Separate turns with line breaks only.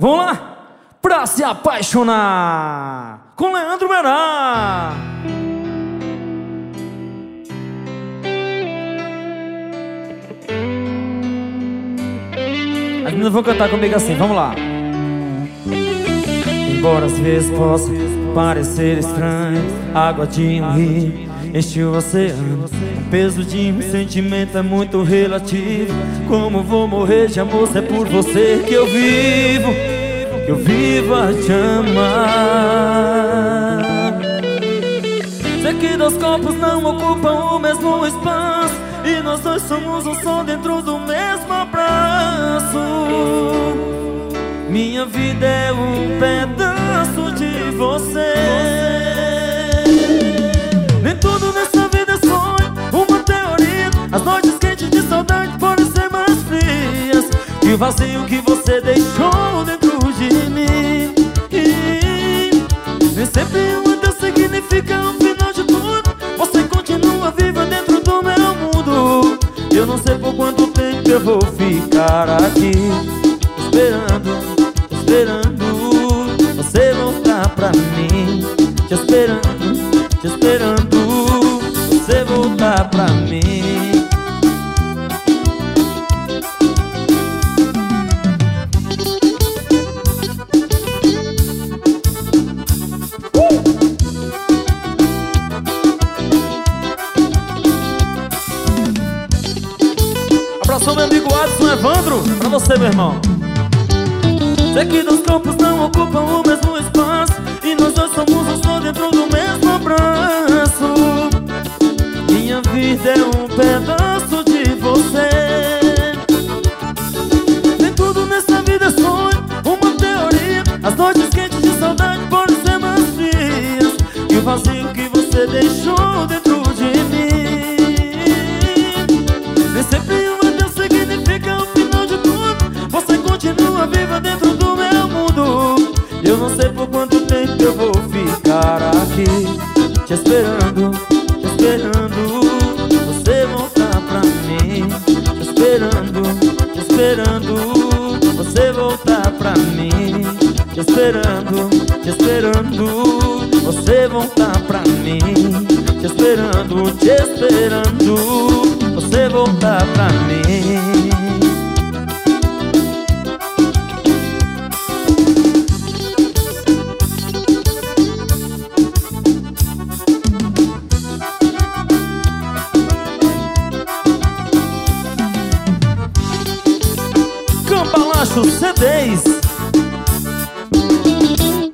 Vamos lá? Pra se apaixonar com Leandro Mená. As meninas vão cantar comigo assim, vamos lá. Embora às vezes possa parecer estranho, água de um rio enche o oceano. O peso de um sentimento é muito relativo. Como vou morrer de amor se é por você que eu vivo a te amar. Sei que dois corpos não ocupam o mesmo espaço, e nós dois somos um só dentro do mesmo abraço. Minha vida é um pedaço de você. Nem tudo nessa vida é sonho, uma teoria. As noites quentes de saudade podem ser mais frias que o vazio que você deixou dentro de mim. Nem sempre um até significa o final de tudo. Você continua viva dentro do meu mundo. Eu não sei por quanto tempo eu vou ficar aqui esperando você voltar pra mim. Te esperando você voltar pra mim. Abraçou meu amigo Adson Evandro, pra você, meu irmão. Sei que dois corpos não ocupam o mesmo espaço, e nós dois somos um só dentro do mesmo abraço. Minha vida é um pedaço de você. Nem tudo nessa vida é sonho, uma teoria. As noites quentes de saudade podem ser mais frias que o vazio que você deixou dentro de mim. Nem sempre um adeus significa o final de tudo. Você continua viva dentro do meu mundo. Eu não sei por quanto tempo eu vou ficar aqui te esperando você voltar pra mim. Te esperando você voltar pra mim. Te esperando você voltar pra mim. Te esperando você voltar pra mim.